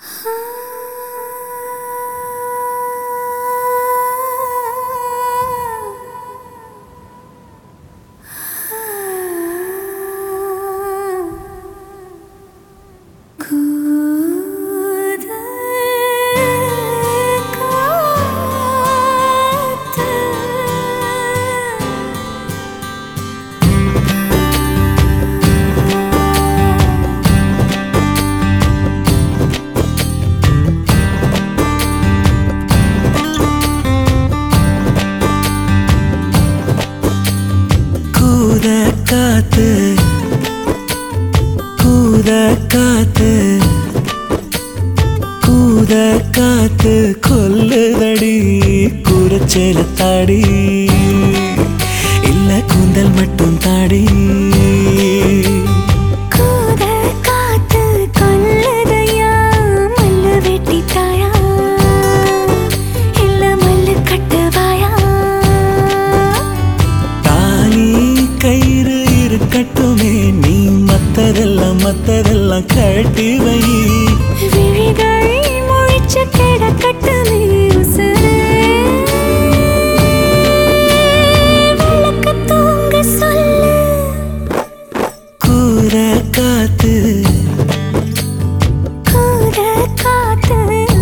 கூத காத்து கொல்லுதடி குரச்சேல தாடி இல்ல கூந்தல் மட்டும் தாடி கூத காத்து கொல்லுதையா மல்லு வெட்டி தாயா இல்ல மல்லு கட்டுவாயா தாலி கயிறு இருக்கட்டுமே நீ மத்ததெல்லாம் கட்டி வை விழிகள் முழிச்சு கிடக்கட்டுமே உசுரே விளக்கு தூங்க சொல்லு கூத காத்து கூத காத்து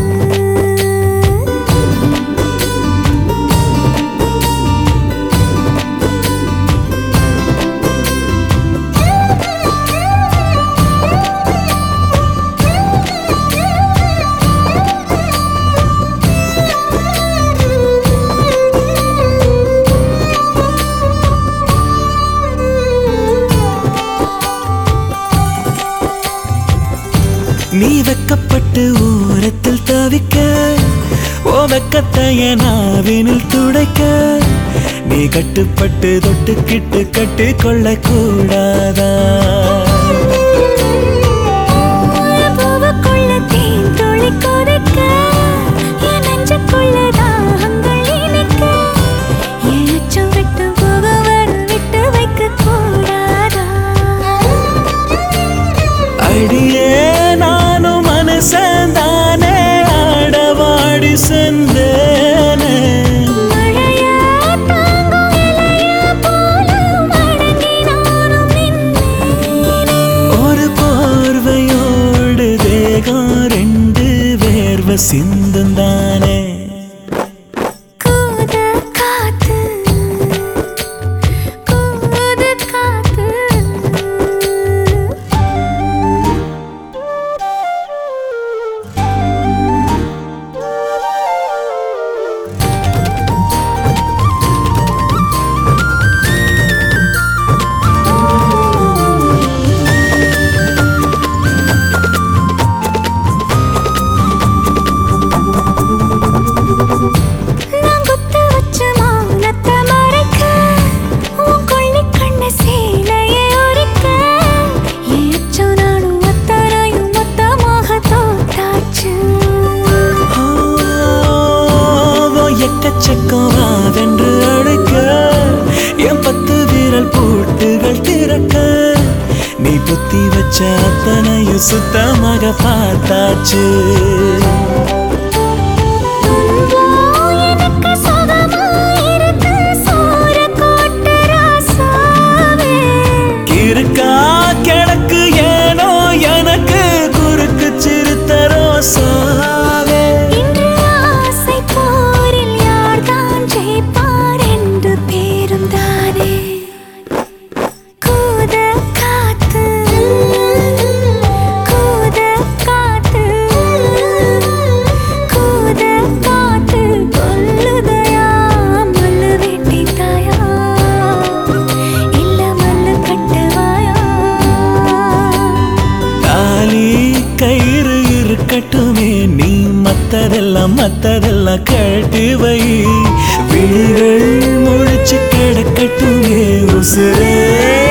நீ வெக்கப்பட்டு ஓரத்தில் தவிக்க ஓ வெக்கத்தைய நாவினில் துடைக்க நீ கட்டுப்பட்டு தொட்டுக்கிட்டு கட்டிக்கொள்ள கூடாதா பூவுக்குள்ள தேன் துளி கொதிக்க என் நெஞ்சுக்குள்ள தாகங்கள் இனிக்க என் அச்சம் விட்டு போக வர விட்டு வைக்க கூடாதா அடியே நானும் மனசந்தானே ஆடவாடி சென்றேனே மழையா தாங்கும் இலையா போல மடங்கி நானும் நின்றேனே ஒரு போர்வையோடு தேகம் ரெண்டு வேர்வை சிந்தும் தானே கூத காத்து கூத காத்து நான் குத்து வச்ச மானத்தை மறைக்க உன் கொள்ளி கண்ண சேலையை உரிக்க ஏச்சோ நானும் அத்தனையும் மொத்தமாக தோத்தாச்சு எக்கச்சக்கம் வாவென்று அழைக்க என் 10 விரல் பூட்டுகள் திறக்க நீ புத்தி வச்ச அத்தனையும் சுத்தமாக பார்த்தாச்சு எனக்கு சுகமா இருக்கு சோற கோட்டு ராசாவே இருக்கா கிழக்கு ஏனோ எனக்கு குறுக்கு சிறுத்த ரோசாவே இன்று ஆசை போரில் யார்தான் ஜெயிப்பார் என்று பேரும் தானே கூத காத்து கூத காத்து கூத காத்து கொல்லுதையா மல்லு வெட்டி தாயா இல்ல மல்லு கட்டுவாயா தாலி கயிறு இருக்கட்டுமே நீ மத்ததெல்லாம் கட்டி வை விழிகள் முழிச்சு கிடக்கட்டுமே உசுரே